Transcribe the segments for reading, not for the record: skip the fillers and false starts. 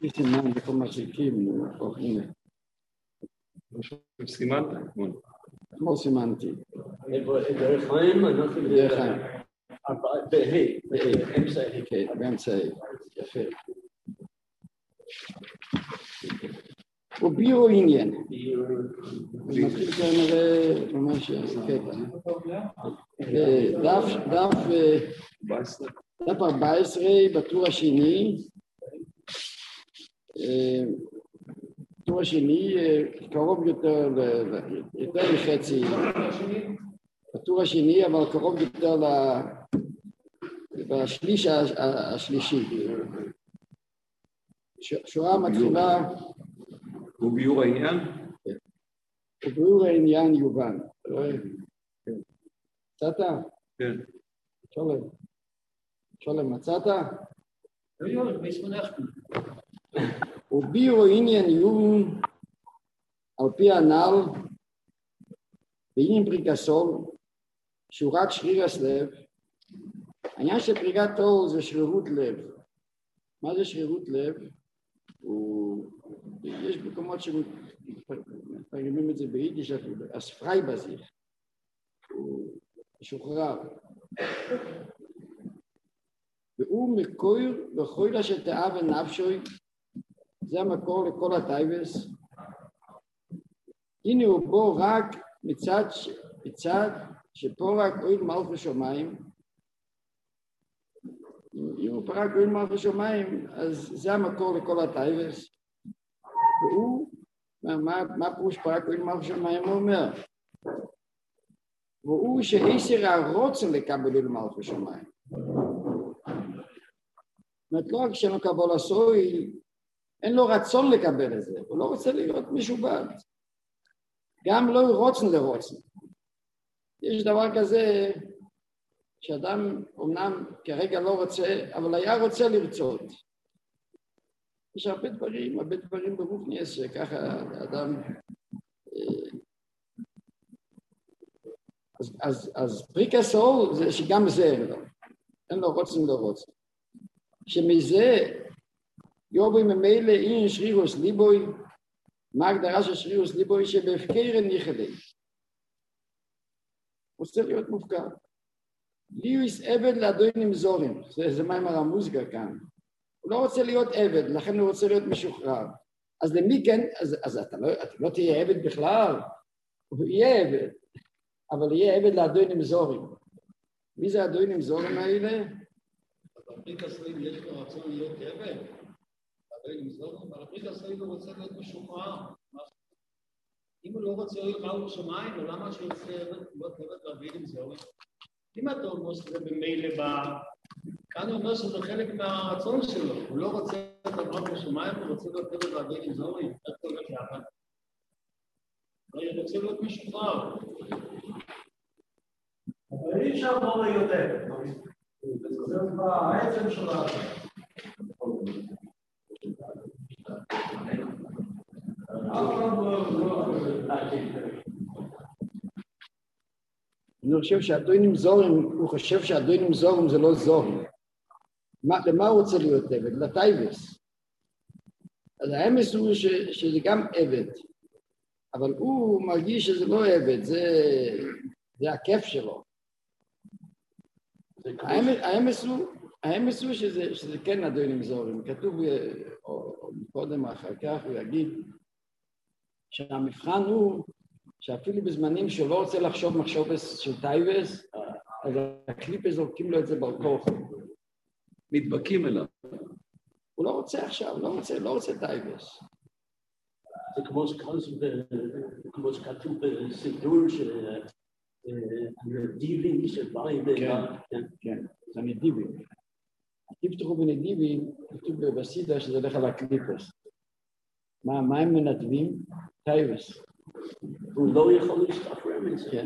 יש סימן בכל מחזיקים, הנה. סימנת? לא סימנתי. דרך חיים, אנחנו דרך חיים. באמצע. כן, באמצע. יפה. ובירו עניין. מתחיל כנראה ממש קטע. דף 14 בטור השני. בטור השני קרוב יותר מחצי. בטור השני אבל קרוב יותר בשליש השלישי. שורה מתחילה וביור העניין? וביור העניין יובן. מצאת? כן. שולם, מצאת? וביור העניין יובן על פי הנ"ל בעניין פריקת עול שהוא רק שריר לב. העניין של פריקת עול זה שרירות לב. מה זה שרירות לב? יש מקומות שמתרגמים את זה ביידיש, אז פריי בזיך, הוא משוחרר. והוא מקור וחוילה שתאה ונפשוי, זה המקור לכל הטייבס. הנה הוא בו רק מצד שפה רק אוהל מלכות שמיים. אם הוא פרק אוהל מלכות שמיים, אז זה המקור לכל הטייבס. והוא, מה פירוש פרק אוהל מלכות שמיים הוא אומר? והוא שעשר הרוצן לקבל אוהל מלכות שמיים. זאת אומרת, לא רק שאין לו קבול הסוי, אין לו רצון לקבל את זה, הוא לא רוצה להיות משובד. גם לא רוצן לרוצן. יש דבר כזה שאדם אומנם כרגע לא רוצה, אבל היה רוצה לרצות. יש הרבה דברים ברוחניאס שככה אדם... אז פריקת עול זה שגם זה אין לו רוצן לרוצן. שמזה יובי ממילא אין שרירוס ליבוי, מה ההגדרה של שרירוס ליבוי? שבהפקר ניחלי. הוא צריך להיות מופקר. ליוס עבד לאדונים זורים, זה מה עם המוזיקה כאן. הוא לא רוצה להיות עבד, לכן הוא רוצה להיות משוחרר. אז למי כן? אז אתה לא תהיה עבד בכלל, הוא יהיה עבד, אבל יהיה עבד לאדונים זורים. מי זה האדונים זורים האלה? בפריקת עול יש לו רצון להיות עבד, אבל בפריקת עול הוא רוצה להיות משוחרר. אם הוא לא רוצה להיות מלכות שמיים, או למה שהוא רוצה להיות עבד לאדונים זורים? אם אתה אומר שזה במילא כאן הוא אומר שזה חלק מהרצון שלו, הוא לא רוצה את מלכות שמיים, הוא רוצה להיות עבד לאדונים זורים. איך קוראים לזה? הוא רוצה להיות משוחרר. אבל אי אפשר לא להיות עבד. זה בעצם של אני חושב שהאדונים זורים, הוא חושב שהאדונים זורים זה לא זורים. למה הוא רוצה להיות עבד? לטייבס. אז האמס הוא שזה גם עבד, אבל הוא מרגיש שזה לא עבד, זה הכיף שלו. האמס הוא שזה כן אדונים זורים. כתוב, או קודם אחר כך, הוא יגיד שהמבחן הוא שאפילו בזמנים שהוא לא רוצה לחשוב מחשובס של טייבס, אז הקליפ זורקים לו את זה בכוח. נדבקים אליו. הוא לא רוצה עכשיו, לא רוצה טייבס. זה כמו שכתוב בסידור של הנדיבים שבאים... כן, זה הנדיבים. תפתחו בנדיבים, כתוב בסידה שזה הולך על הקליפס. מה הם מנדבים? טייבס. הוא לא יכול להשתחרר מזה. כן.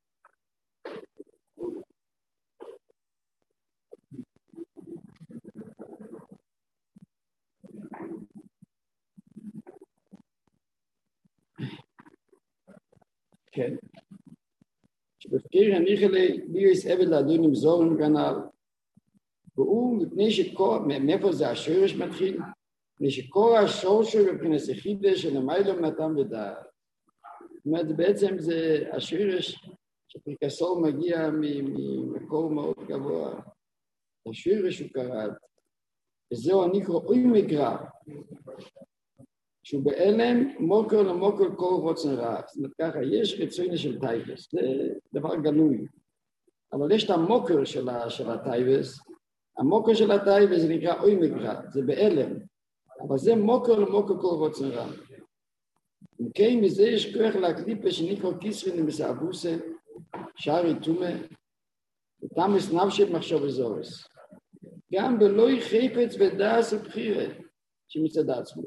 כן. שבפקיר הניחי לי יש עבד לאדונים זורים כנ"ל, והוא מפני מאיפה זה השורש מתחיל? שכל השור שלו מבחינת יחידה של המיילום נתן ודעת. זאת אומרת, בעצם זה השורש שפרקסול מגיע ממקור מאוד גבוה. השורש הוא קראת, וזהו הנקרא אוי מקרא, שהוא באלם מוקר למוקר כל רוצן רע. זאת אומרת ככה, יש רצוני של טייבס, זה דבר גלוי. אבל יש את המוקר של הטייבס, המוקר של הטייבס זה נקרא אוי מקרא, זה באלם. אבל זה מוקר למוקר כל רוצן רע. אם כן, מזה יש כוח להקליפה שנקרא כיסרין למסעבוסה, שערי תומה, ותמס נפשי מחשוב וזורס. גם בלוי חפץ ודעס ובחירה שמצד עצמו.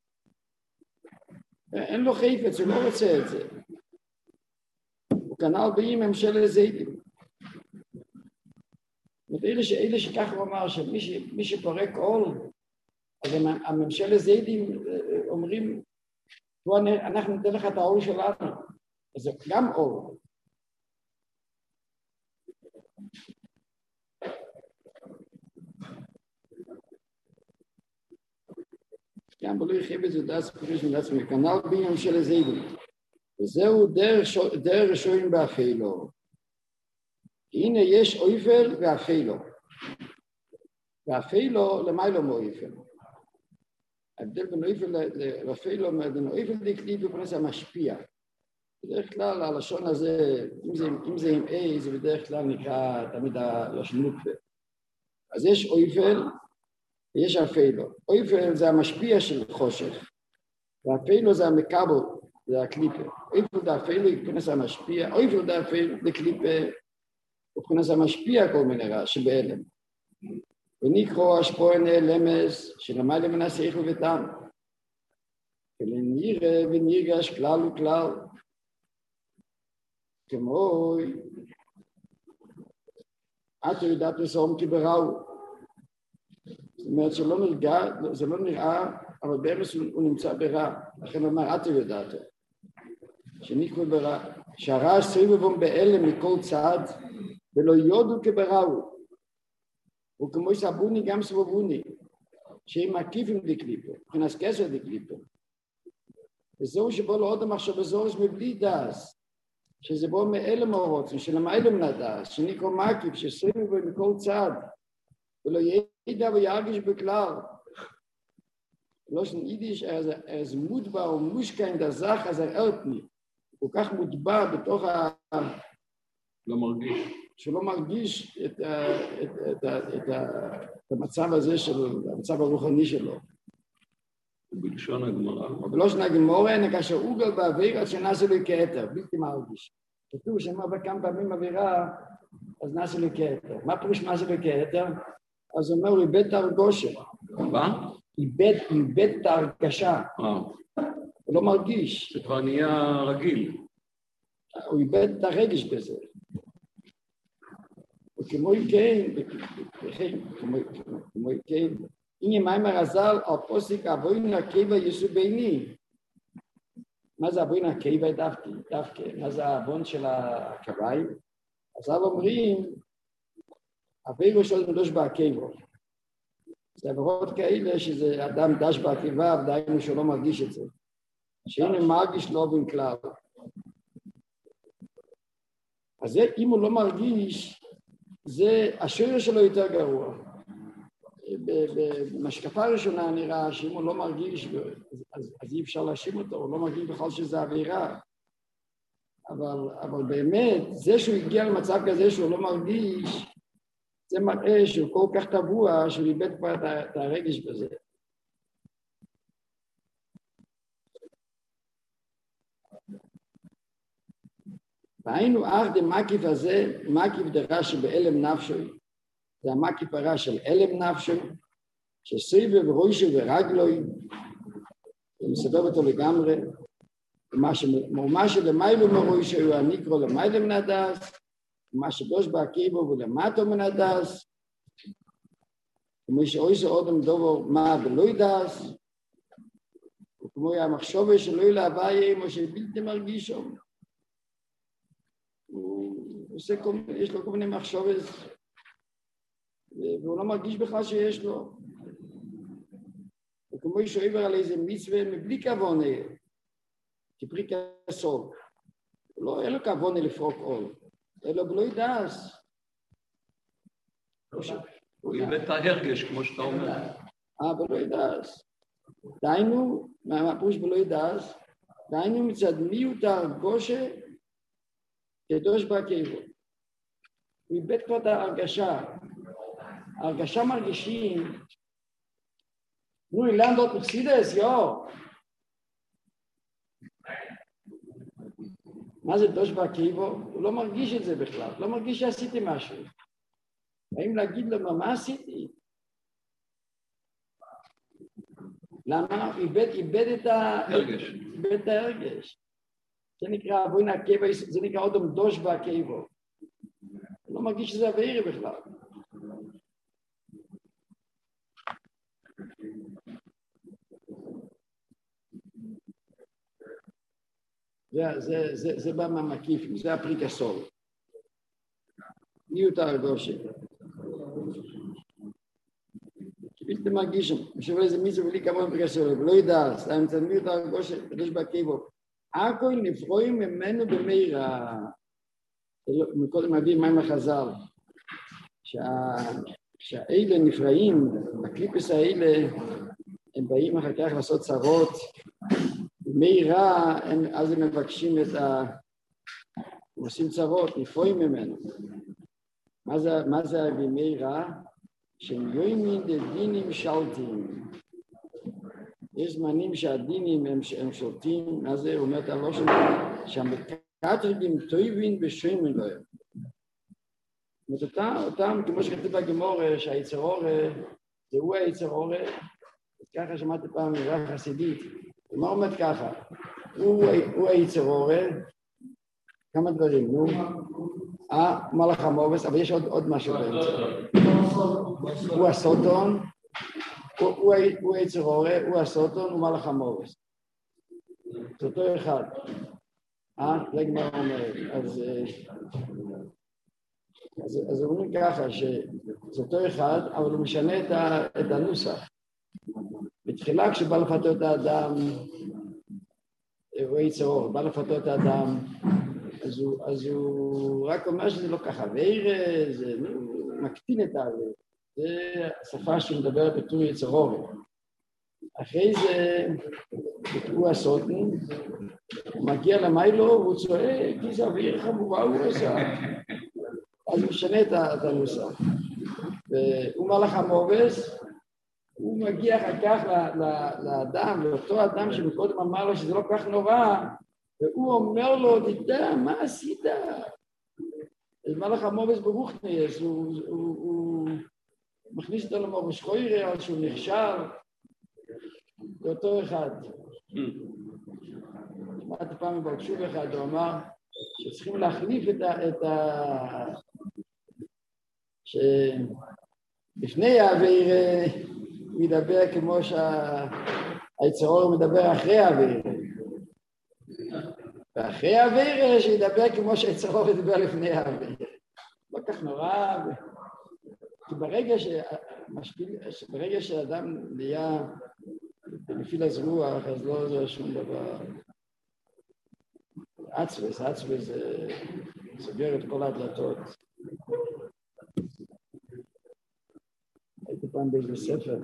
אין לו חפץ, הוא לא רוצה את זה. הוא כנ"ל באים ממשלת זיידים. אלה שכך הוא אמר, שמי שפורק עול, אז הממשלת זיידים אומרים, אנחנו ניתן לך את העול שלנו. אז זה גם עול. גם בלוי חפץ ודעס ובחירה שמצד עצמו. כנ"ל באים ממשלת זיידים. וזהו דרך שוין באפילו. הנה יש אויפל ואפילו. ואפילו למיילו מאויפל. ההבדל בין אויפל לאפילו, בין אויפל דקליפ ופרנס המשפיע. בדרך כלל הלשון הזה, אם זה עם A, זה בדרך כלל נקרא תמיד הלשון מוקפה. אז יש אויפל ויש אפילו. אויפל זה המשפיע של חושך. ואפילו זה המקבל. זה הקליפה. איפה דה אפילו יקפנס המשפיע, או איפה דה אפילו דקליפה, יקפנס המשפיע כל מיני רע שבאלם. ונקרוא השפוע נעלמס, שלמעלה מנסה איכו ותם. ולנראה ונרגש כלל וכלל. כמו, את יודעת לסעום כבראו. זאת אומרת זה לא נראה, אבל בארץ הוא נמצא ברע. לכן הוא אומר, את יודעת. שנקרא ברע, שהרע סביבם באלם מכל צד, ולא יודו כבראו. וכמו סבוני גם סבובוני, שהם מקיפים דקליפה, מבחינת כסר דקליפה. וזהו שבו לא עוד המחשב בזורס מבלי דס, שזה בו מאלם הרוצן, שלמאלם נדס, שנקרא מקיף, שסביבם מכל צד, ולא ידע וירגש בכלל. לא שניידיש, אז מודבר ומושקע עם דזך, אז הרערתני. הוא כך מודבר בתוך לא מרגיש. שלא מרגיש את המצב הזה של המצב הרוחני שלו. בלשון הגמרא. בלשון הגמרא, כאשר אוגל באווירה שנעשה לי כתר, בלתי מרגיש. כתוב שאמר בכמה פעמים אווירה, אז נעשה לי כתר. מה פירוש נעשה לי כתר? אז הוא אומר, הוא איבד את הרגושה. מה? איבד את ההרגשה. הוא לא מרגיש. זה כבר נהיה רגיל. הוא איבד את הרגש בזה. וכמו כן, הנה מיימר הזל על פוסק אבוין הקיבה יסו ביני. מה זה אבוין הקיבה דווקא? מה זה האבון של הקוואי? אז אומרים, אבירו של מדוש בהקיבו. זה עברות כאלה שזה אדם דש בעקיבה, ודאינו שהוא לא מרגיש את זה. שהנה מרגיש לא בין כלל. אז זה, אם הוא לא מרגיש, זה, השורש שלו יותר גרוע. במשקפה הראשונה נראה שאם הוא לא מרגיש, אז אי אפשר להאשים אותו, הוא לא מרגיש בכלל שזה אווירה. אבל באמת, זה שהוא הגיע למצב כזה שהוא לא מרגיש, זה מראה שהוא כל כך טבוע, שהוא איבד כבר את הרגש בזה. והיינו אך דמקיף הזה, מקיף דרע שבאלם נפשוי, זה המקיף הרע של אלם נפשוי, שסביב וראשו ורגלוי, ומסדר אותו לגמרי, ומה שלמיילו מראשו הוא הנקרו למיילו מנדס, ומה שדוש בעקיבו ולמטו מנדס, כמו שאויסו אודם דובר מה ולא ידס, וכמו המחשבה שלא להוויה, כמו שבלתי מרגישו, יש לו כל מיני מחשבות, והוא לא מרגיש בכלל שיש לו. כמו איש עובר על איזה מצווה מבלי כוונה, כפרי כסול. לא, אין לו כוונה לפרוק עול, אלא בלא ידעס. הוא איבד את ההרגש, כמו שאתה אומר. בלא ידעס. דיינו, מה פירוש בלא ידעס? דיינו מצד מיעוט ההרגושה קדוש בהקייבו. הוא איבד כבר את ההרגשה. ההרגשה מרגישים, נו, אילן דות מחסידס, מה זה קדוש בהקייבו? הוא לא מרגיש את זה בכלל, לא מרגיש שעשיתי משהו. האם להגיד לו מה עשיתי? למה? הוא איבד את ההרגש. זה נקרא אבוין הקייבו, זה נקרא אודום דוש בהקייבו. הוא לא מרגיש שזה עבירה בכלל. זה בא מהמקיפים, זה הפריקסול. מיעוט ההרגושה. בלתי מרגיש, משהו איזה מישהו בלי כמון פריקסול, ולא ידע, סתם מצד מיעוט ההרגושה, קדוש בהקייבו. הכל נפרועים ממנו במהירה. מקודם מביא מים החז"ל, שהאלה נפרעים, הקליפס האלה, הם באים אחר כך לעשות צרות, במהירה, אז הם מבקשים הם עושים צרות, נפרועים ממנו. מה זה במהירה? שהם יוימין לדינים שלטים. יש זמנים שהדינים הם שולטים, מה זה? הוא אומר את הלושן, שהמקטרגים טויבין ושוימין להם. זאת אומרת, אותם, כמו שכתוב בגמור, שהיצר אורה, זהו היצר אורה, ככה שמעתי פעם מרח חסידית, מה אומרת ככה? הוא היצר אורה, כמה דברים, נו, מלאך המובס, אבל יש עוד משהו באמצע. הוא הסוטון, הוא היצר אורה, הוא הסוטון, הוא מלאך המובס. זה אותו אחד. זה גמרא אומרת. אז אומרים ככה, שזה אותו אחד, אבל הוא משנה את הנוסח. בתחילה כשבא לפתות את האדם, הוא היצר אורה, בא לפתות את האדם, אז הוא רק אומר שזה לא ככה, זה מקטין את העביר. זה השפה שמדברת בתור יצר אורה. אחרי זה, הוא הסוטן, הוא מגיע למיילו, והוא צועק, כי זה אוויר חמורה, הוא עושה. אז הוא משנה את הנוסח. והוא מלאך המובס, הוא מגיע אחר כך לאדם, לאותו אדם שמקודם אמר לו שזה לא כל כך נורא, והוא אומר לו, תדע, מה עשית? אז מלאך המובס ברוכניאס, הוא מכניס אותו למובס חוירה, שהוא נכשל, זה אותו אחד. שמעתי פעם מבקשוב אחד, הוא אמר שצריכים להחליף את שלפני העביר הוא ידבר כמו שהיצר אורה מדבר אחרי העביר. ואחרי העביר שידבר כמו שהיצר אורה מדבר לפני העביר. לא כך נורא. כי ברגע שאדם נהיה בנפילת רוח, אז לא זה שום דבר. עצבס זה סוגר את כל הדלתות. הייתי פעם באיזה ספר,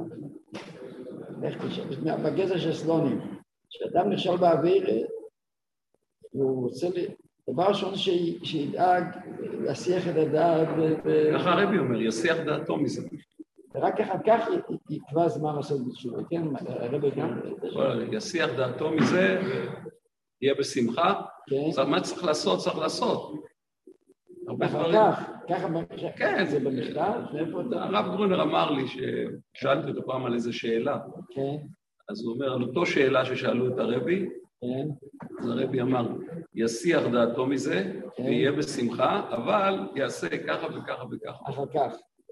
בגזע של סלונים, כשאדם נכשל באוויר, הוא רוצה, דבר ראשון שידאג להסיח את הדעת. ככה הרבי אומר, יסיח דעתו מזה. ורק אחר כך יקבע זמן לעשות בתשובה, כן? הרבי גם... יסיח דעתו מזה, יהיה בשמחה, מה צריך לעשות? צריך לעשות. אחר כך, ככה זה במכתב? הרב גרונר אמר לי ששאלתי אותו פעם על איזו שאלה, אז הוא אומר, על אותו שאלה ששאלו את הרבי, אז הרבי אמר, יסיח דעתו מזה, ויהיה בשמחה, אבל יעשה ככה וככה וככה. אחר כך.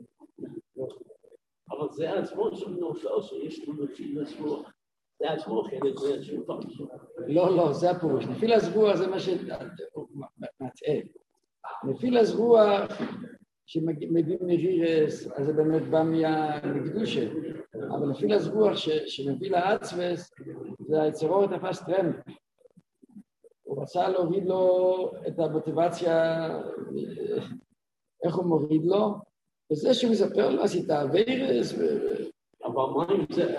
אבל זה עצמו של נופל, שיש לו נפיל עצמו. זה עצמו חלק, זה עצמו פעם. לא, זה הפירוש. נפיל הזרוע זה מה שמטעה. נפיל הזרוע שמביא מרירס, אז זה באמת בא מקדושה. אבל לפי לזרוח שמביא לעצמס, זה היצרור תפס טרנד. הוא רצה להוריד לו את המוטיבציה, איך הוא מוריד לו, וזה שהוא מספר לו, עשית הווירס אבל מה אם זה?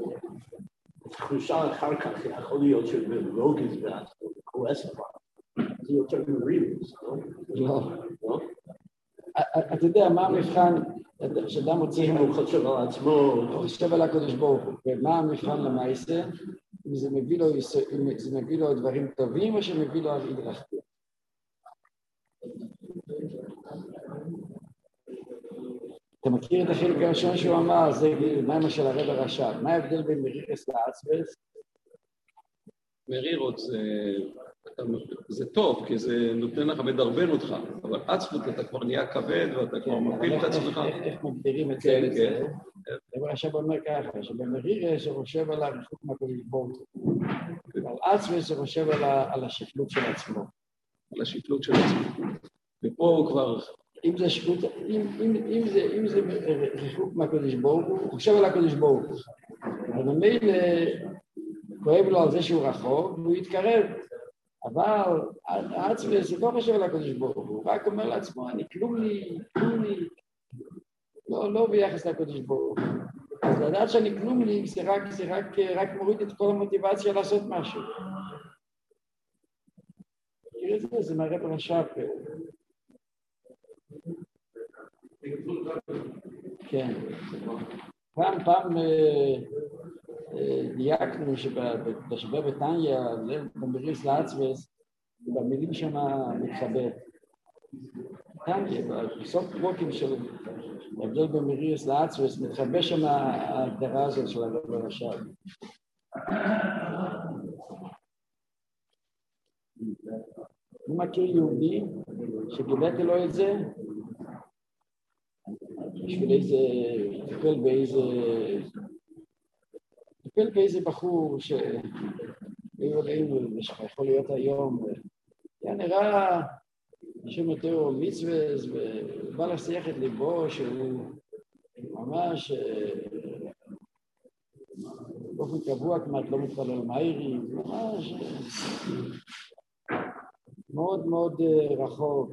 תחושה אחר כך יכול להיות שבלוגis בעצמו, כועס עליו. זה יותר מריבוס, לא? לא. אתה יודע מה המבחן שאדם מוצא... אם הוא חושב על עצמו... הוא חושב על הקדוש ברוך הוא. ומה המבחן למעשה? אם זה מביא לו דברים טובים או שמביא לו על הדרכים. אתה מכיר את החלק הראשון שהוא אמר, זה מה של הרב הרש"ב, מה ההבדל בין מרירס לעצבס? מרירות זה טוב, כי זה נותן לך, מדרבן אותך, אבל עצבות אתה כבר נהיה כבד ואתה כבר מפיל את עצמך. איך מגדירים את זה? הרב הרש"ב אומר ככה, שבמרירס הוא חושב על הריחוק מהקדוש ברוך הוא, ועל עצבס הוא חושב על השפלות של עצמו. על השפלות של עצמו. ופה הוא כבר... אם זה ריחוק מהקדוש ברוך הוא, הוא חושב על הקדוש ברוך הוא. אבל ממילא כואב לו על זה שהוא רחוק, והוא יתקרב. אבל העצמס לא חושב על הקדוש ברוך הוא, הוא רק אומר לעצמו, אני כלום לי, לא ביחס לקדוש ברוך הוא. אז לדעת שאני כלום לי, זה רק מוריד את כל המוטיבציה לעשות משהו. תראה את זה, זה מראה ברש"ב. כן. פעם דייקנו שבשבוע בתניא, במרירס לעצבס, במילים שם מתחבר. תניא, בסוף פרוקים של ההבדל במרירס לעצבס, מתחבר שם ההגדרה הזאת של הרב הרש"ב. אני מכיר יהודי שגיליתי לו את זה, בשביל טיפל באיזה בחור שהיו עלינו, שיכול להיות היום, היה נראה שם יותר מצווה, ובא להשיח את ליבו שהוא ממש באופן קבוע כמעט לא מתפלל מהירי, ממש מאוד מאוד רחוק,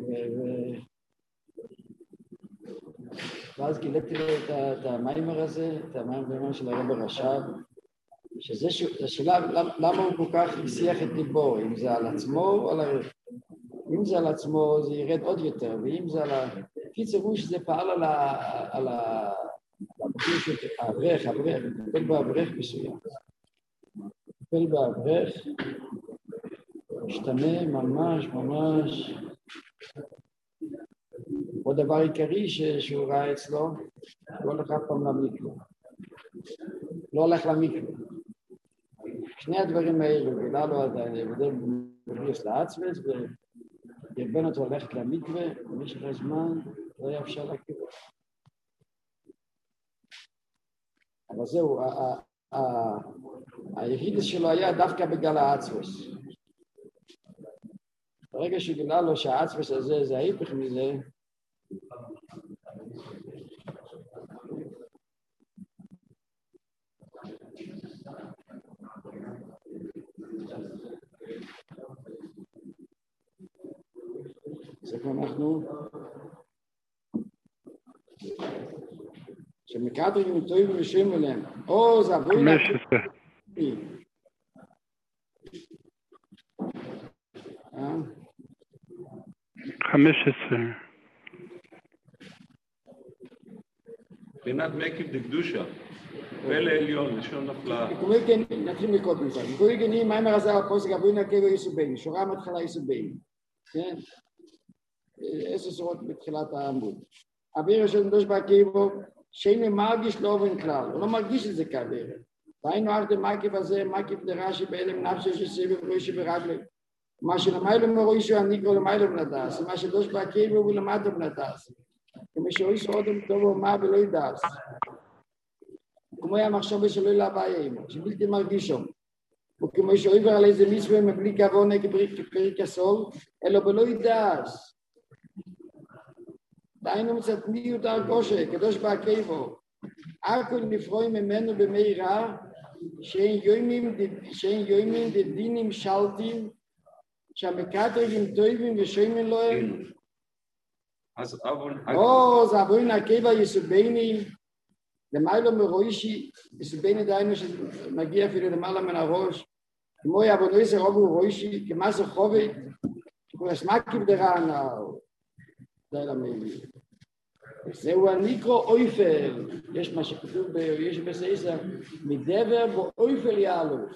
ואז גיליתי לו את המיימר הזה, את המיימר של הרב הרש"ב, שזה השאלה למה הוא כל כך השיח את ליבו, אם זה על עצמו או על הרב. אם זה על עצמו זה ירד עוד יותר, ואם זה על קיצר הוא שזה פעל על הבחור של האברך, טיפל באברך מסוים. טיפל באברך, משתנה ממש. עוד דבר עיקרי שהוא ראה אצלו, הוא הולך אף פעם למקווה. לא הולך למקווה. שני הדברים האלו, גילה לו את ההבדל במרירס לעצבס, ודרבן אותו ללכת למקווה, במשך הזמן לא היה אפשר להכיר. אבל זהו, היחידס שלו היה דווקא בגלל העצבס. ברגע שגילה לו שהעצבס הזה זה ההיפך מזה, זה כבר אנחנו שמקדרים טועים ומשרים אליהם זה עבוי 15 בחינת מקיף דקדושה, פלא עליון, לשון נפלאה. נתחיל מקודם מזה. גוי גני, מיימר הזה על הפוסק, אבוי נקב ויסובין, שורה מתחלה יסובין. כן? 10 שורות בתחילת העמוד. אביר של נדוש בעקיבו, שאיני מרגיש לא אובן כלל, הוא לא מרגיש את זה כאביר. והיינו אך דמקיף הזה, מקיף דרשי באלם נפשי שסביב ראשי ברגלי. מה שלמיילו מרוישו הניקרו למיילו מנדס, מה שדוש בעקיבו הוא למטו מנדס. כמו שאוישו אודם טוב ומה ולא ידעס. כמו היה מחשבה שלא להבעיה עמו, שבלתי מרגישו. וכמו שאויבר על איזה מצווה מבלי כבונה כפריק הסול, אלא בלא ידעס. דיינו מצטניות הרגושה, קדוש בעקיבו. הכל נפרוי ממנו במהירה, שאין יוימים דדינים שלטים, שהמקטרגים טובים ושוימים להם. אז אבון... זה אבון הקבע יסובני, למיילו מרוישי, יסובני דיינו שמגיע אפילו למעלה מן הראש, כמו אבון איזה רובו רוישי, כמה זה חובד, כמו הסמקים דרענה, די למילי. זהו הניקרו אויפל, יש מה שכתוב יש בסייסה, מדבר בו אויפל יעלוס.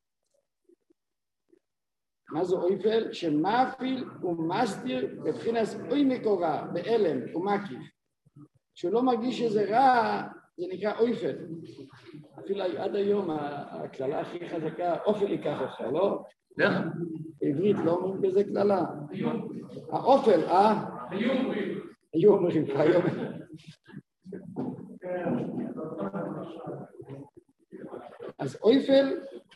מה זה אויפל? שמאפיל ומסתיר בבחינת אוי מקורה, באלם ומקיף. שהוא לא מרגיש שזה רע, זה נקרא אויפל. אפילו עד היום הכללה הכי חזקה, אופל ייקח אותך, לא? בעברית לא אומרים בזה כללה. האופל, היו אומרים, היום. אז אויפל,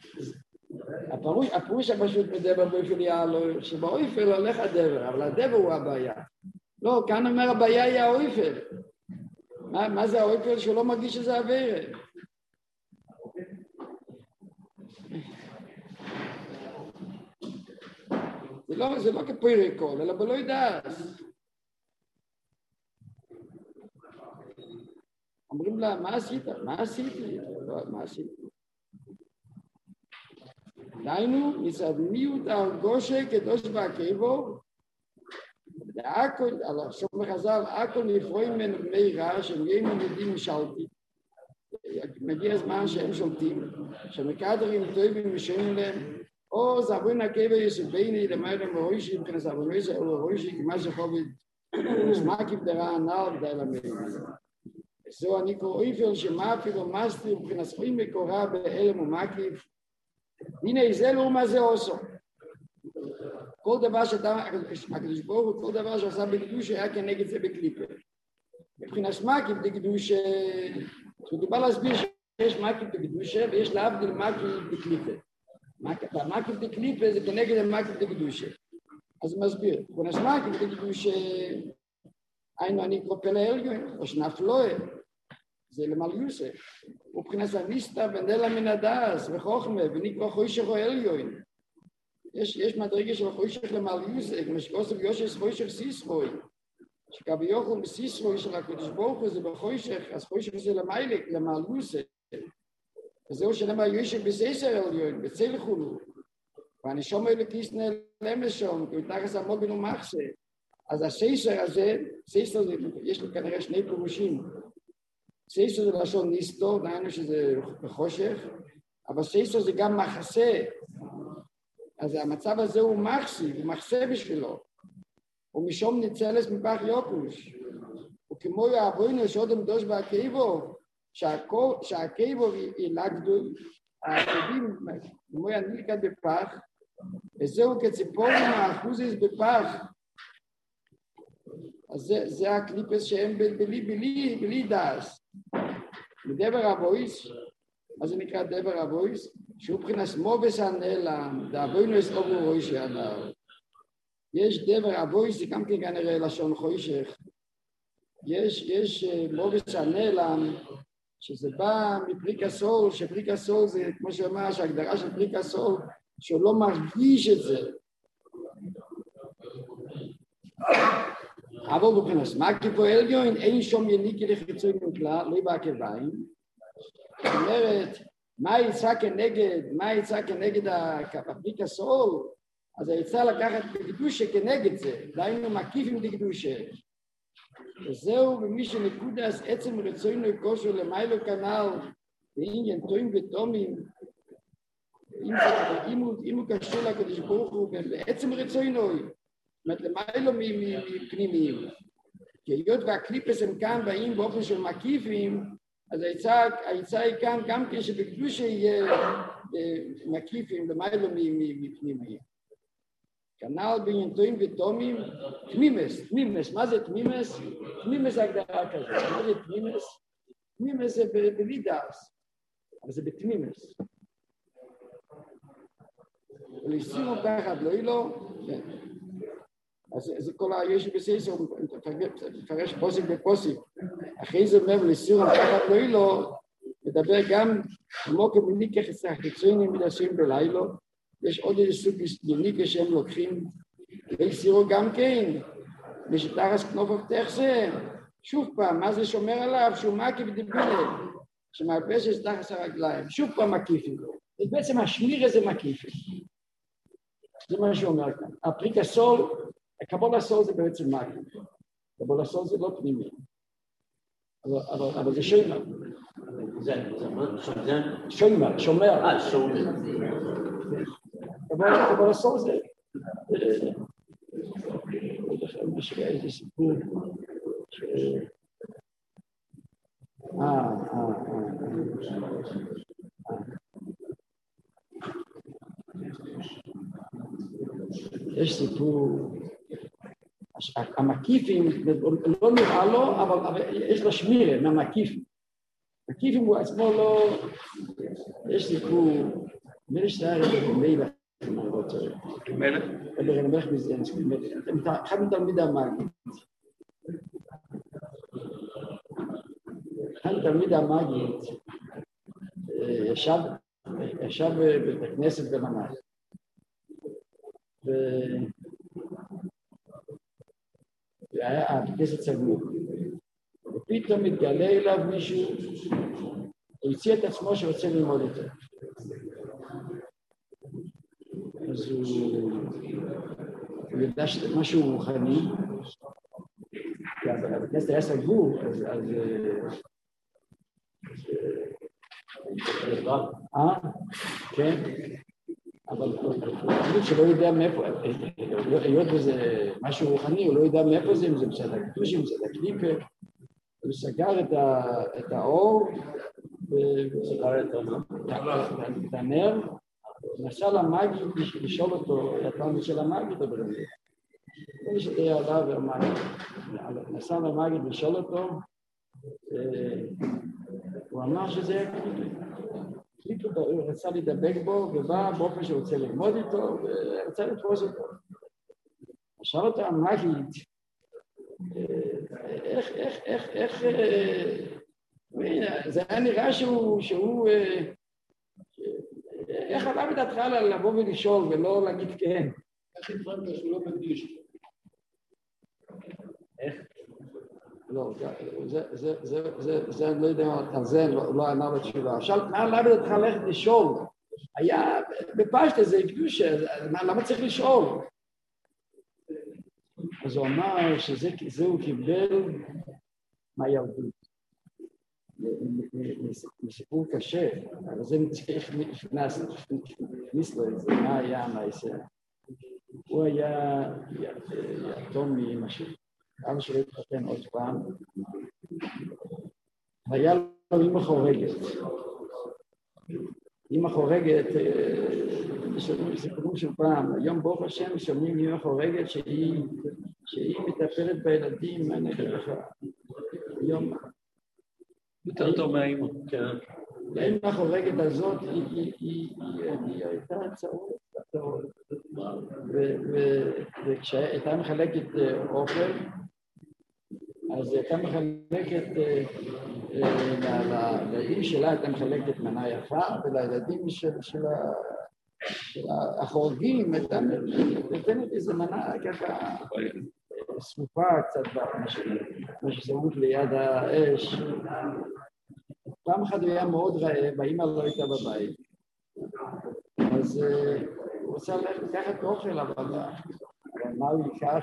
הפירוש הפשוט מדבר באויפל יעלו, שבאויפל הולך הדבר, אבל הדבר הוא הבעיה. לא, כאן אומר הבעיה היא האויפל. מה זה האויפל? שהוא לא מרגיש שזה עבירה. זה לא כפויריקול, אלא בלא ידעס. אומרים לה, מה עשית? מה עשיתי? מה עשיתי? דיינו, מצדמיות הרגושה קדוש והקבו, על שום מחז"ל, הכל נפרוי ממנו בני רע, שהם יהיו מנהיגים משלטים. מגיע הזמן שהם שולטים, שמקדרים טובים ושונים להם, או זבון הקבע יסובני למעלה מרוישי, מבחינת זבון איזה או מרוישי, כמה שחובד, שמקיף דרע הנעל די למדינה. זו אני קורא אויפל שמאפיל ומסתיר, מבחינת אוי מקורה באלם ומקיף, הנה זה לא מה זה עושה. כל דבר הקדוש ברוך הוא, כל דבר שעשה בקדושה היה כנגד זה בקליפה. מבחינת מקיף בקדושה, מדובר להסביר שיש מקיף בקדושה ויש להבדיל מקיף בקליפה. מקיף בקליפה זה כנגד המקיף בקדושה. אז הוא מסביר, מבחינת מקיף בקדושה, היינו אני קופל העליון, או שנפלוה, זה למליוסה. ובחינת הניסטה ונדלה מן הדס וחוכמה ונקרא חוישך או עליון. יש מדרגה של חוישך למליוסה, כמו שכוסף יושס חוישך סיסרוי. שכביכול בסיסרוי של הקדוש ברוך הוא זה בחוישך, אז חוישך זה למליוסה. וזהו שנאמר יושך בסייסר עליון, בצל חולו. ואני שומע לכיס נעלם שם, כי מתחת עמוד בנו מחסה. אז הסייסר הזה, סייסר זה, יש לו כנראה שני פירושים. סייסר זה לשון ניסטו, דהיינו שזה בחושך, אבל סייסר זה גם מחסה. אז המצב הזה הוא מחסי, הוא מחסה בשבילו. ומשום ניצלס מפח יוקוש. וכמו יעבוינו שעוד עמדוש בהקייבו, שהקייבו ילגדו, העקבים, כמו ינילקת בפח, וזהו כציפורים האחוזיס בפח. אז זה הקליפס שהם בלי דאס. מדבר אבויס, מה זה נקרא דבר אבויס? שהוא מבחינת מובס הנעלם, דאבוינו יש אובו רוישי הנעל. יש דבר אבויס, זה גם כן כנראה לשון חוישך. יש מובס הנעלם, שזה בא מפריק הסול, שפריק הסול זה כמו שאמר, שההגדרה של פריק הסול, שהוא לא מרגיש את זה. אבל מבחינת מקיף או עליון, אין שום יניקי לחיצוי מכלל, לא יבא כביים. זאת אומרת, מה יצא כנגד הפריק הסול? אז היצא לקחת בקדושה כנגד זה, דיינו מקיף עם דקדושה. וזהו, ומי שנקודס עצם רצוינו כושר למיילו כנל, ועניין טועים ותומים, אם הוא קשור לקדוש ברוך הוא, בעצם רצוינו, זאת אומרת, למיילו מפנימיים. כי היות והקליפס הם כאן באים באופן של מקיפים, אז היצא היא כאן גם כן שבקדושה יהיה מקיפים למיילו מפנימיים. כנ"ל בעניין טועים ותומים, תמימס, מה זה תמימס? תמימס זה הגדרה כזאת, מה זה תמימס? תמימס זה בלי דאס, אבל זה בתמימס. ולשימו ככה, לא אילו, אז כל היש בסיס הוא מפרש פוסק בפוסק. אחרי זה אומר לסיור תחת לילו, מדבר גם כמו כמוני כחצה חיצוני מדשים בלילו, יש עוד איזה סוג יוניקה שהם לוקחים, וסירו גם כן, ושתחס כנוף הבטחסה, שוב פעם, מה זה שומר עליו? שהוא מקי בדיבינה, שמרפס את תחס הרגליים, שוב פעם מקיפים. אז בעצם השמיר הזה מקיפים. זה מה שאומר כאן. הפריקסול, הקבולסול זה בעצם מקי. הקבולסול זה לא פנימי. אבל זה שוימר. זה שוימר, שומר. שומר. הקבולסול זה... איזה סיפור. יש סיפור, המקיפים, לא נראה לו, אבל יש לו שמירה מהמקיפים. מקיפים הוא עצמו לא, יש סיפור, מלך שהיה מלך, מלך? מלך מזרנסקי, אחד מתלמיד המגיד. אחד תלמיד המגיד ישב בבית הכנסת במנהל. והיה הכנסת סגור. ופתאום מתגלה אליו מישהו, הוא הציע את עצמו שרוצה ללמוד אותו. אז הוא ידע משהו רוחני, כי הכנסת היה סגור, אז כן, אבל אני שלא יודע מאיפה, היות וזה משהו רוחני, הוא לא יודע מאיפה זה, אם זה מצד הקדושים, מצד הקליפה, הוא סגר את האור, וסגר את הנר, נסע למגיד לשאול אותו, התלמיד של המגיד, הוא שתהיה עליו ואמר, נסע למגיד לשאול אותו, הוא אמר שזה היה קליפה, הוא רצה להידבק בו, ובא באופן שרוצה ללמוד איתו, ורצה לתפוס אותו. שאל אותו המגיד, איך, זה היה נראה שהוא, איך עלה בדעתך לבוא ולשאול ולא להגיד כן? איך התחלת שהוא לא מקדיש? איך? לא, זה אני לא יודע, על זה לא ענה בתשובה. עכשיו, מה עלה בדעתך ללכת לשאול? היה בפשט איזה קדושה, למה צריך לשאול? אז הוא אמר שזה הוא קיבל מהילדות. מסיפור קשה, אבל זה הכניס לו את זה, מה היה המעשה? הוא היה יתום מאמא שלו, אבא שלו התחתן עוד פעם, והיה לו אמא חורגת. אמא חורגת, סיפורים של פעם, היום ברוך השם שומעים אמא חורגת שהיא מטפלת בילדים, אני אגיד לך, היום... יותר טוב מהאימא. האמא החורגת הזאת היא הייתה צרות, וכשהייתה מחלקת אוכל, אז הייתה מחלקת, לילדים שלה הייתה מחלקת מנה יפה, ולילדים של החורגים הייתה נותנת איזו מנה ככה סמופה קצת, מה שסמוך ליד האש. פעם אחת הוא היה מאוד רעב, האמא לא הייתה בבית. אז הוא רוצה לקחת אוכל, אבל מה הוא ייקח?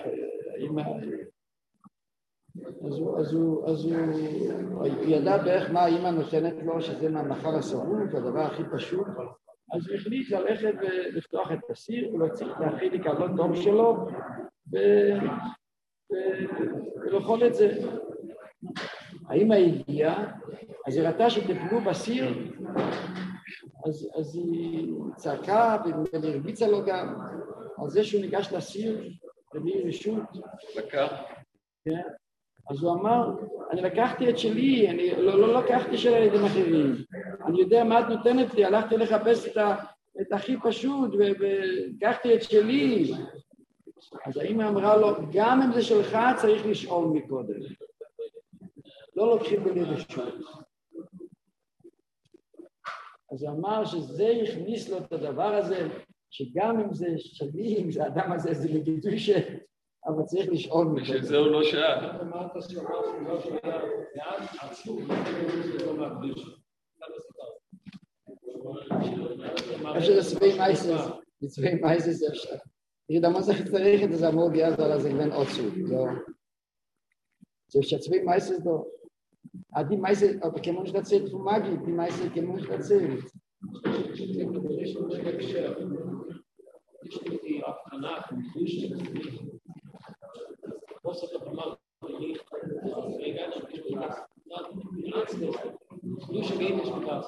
אז הוא ידע בערך מה האמא נותנת לו, שזה מהמחר הסרוק, הדבר הכי פשוט. אז הוא החליט ללכת ולפתוח את הסיר, ולהוציא את החיליק הלא טוב שלו, ולאכול את זה. האמא הגיעה, אז היא ראתה שטיפלו בסיר, אז היא צעקה והרביצה לו גם, על זה שהוא ניגש לסיר, ובלי רשות. לקח? כן. אז הוא אמר, אני לקחתי את שלי, אני לא לקחתי של הילדים אחרים. אני יודע מה את נותנת לי, הלכתי לחפש את הכי פשוט, ולקחתי את שלי. אז האמא אמרה לו, גם אם זה שלך צריך לשאול מקודם. לא לוקחים בלי רשות. אז הוא אמר שזה יכניס לו את הדבר הזה, שגם אם זה שלי, אם זה האדם הזה, זה לגידוי אבל צריך לשאול מקודם. שזה הוא לא שאל. אמרת שהוא אמר שהוא לא שאל, ואז עצוב, זה לא מהקדיש. אפשר צבי מייסס אפשר. תגיד, מה זה צריך את זה מאוד יעזור על זה גוון עוצות, זה שצבי מייסס לא. די מייסס, אבל כמו שתצאת פומגי, די מייסס כמו שתצאת. יש לנו רגע קשר. יש לי הבחנה, קונקלושיה. בוסף אמר, רגע, קונקלושיה גאים יש בגלל.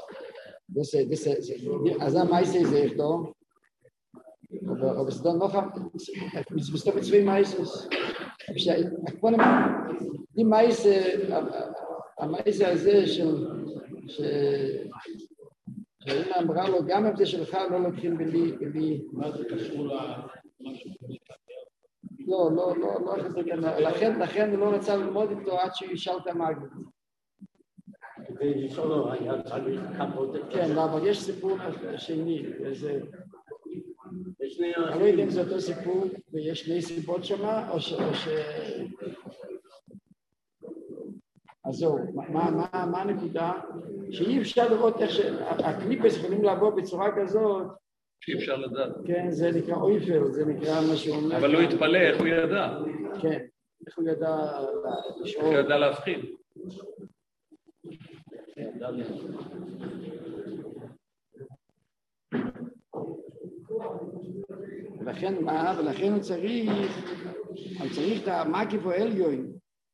אז המייסס זה איך לא? אבל זה לא נוח, זה בסוף צבי מייסס. די מייסס, המייסס הזה שאמא אמרה לו, גם אם זה שלך לא לוקחים בלי... מה זה קשור למשהו? לא, לכן הוא לא רצה ללמוד איתו עד שהוא ישאל את המגיד. כן, אבל יש סיפור שני, אני לא יודע אם זה אותו סיפור ויש שני סיבות שמה, או ש... אז זהו, מה הנקודה? שאי אפשר לראות איך שהקליפס יכולים לעבור בצורה כזאת. שאי אפשר לדעת. כן, זה נקרא אויפל, זה נקרא מה שהוא אומר. אבל הוא התפלא, איך הוא ידע? כן, איך הוא ידע לשאול. הוא ידע להבחין. ולכן מה? ולכן הוא צריך את המקיף או אליון.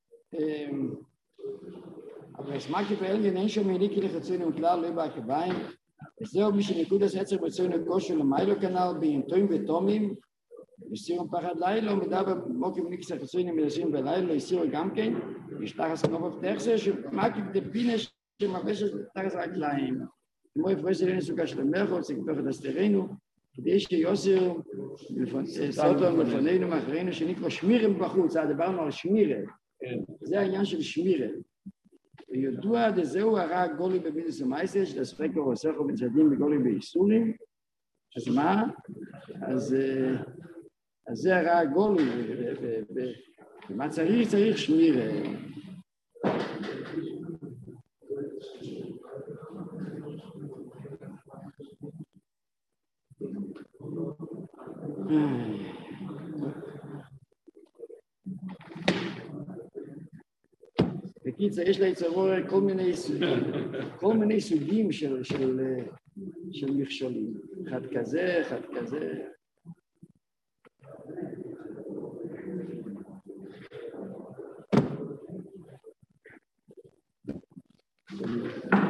אבל הסמקיף האליון אין שום מליקי לחצונו כלל לא בעקביים, וזהו מי שניקוד הסצר בצונו כושו למיילו כנל באינטוים ותומים, וסירום פחד לילה, ומדע במוקים ניקס החצונו מלסים בלילה, הסירו גם כן, ישתחס כנוב תחסר, שמקיף דפינה שמבשת תחס רגליים. כמו הפרס אלינו סוגה של המרחוב, זה כתוך את הסתרנו, כדי שיוסר סוטון מלפנינו מאחרינו, שנקרא שמירם בחוץ, דיברנו על שמירה, זה העניין של שמירה. וידוע דזהו הרע גולי בבידוס המייסס, שדספקו ועוסכו בצעדים בגולי באיסורים, אז מה? אז זה הרע גולי, ומה צריך? צריך שמירה. בקיצר, יש ליצרור כל מיני סוגים של מכשולים. אחד כזה, אחד כזה.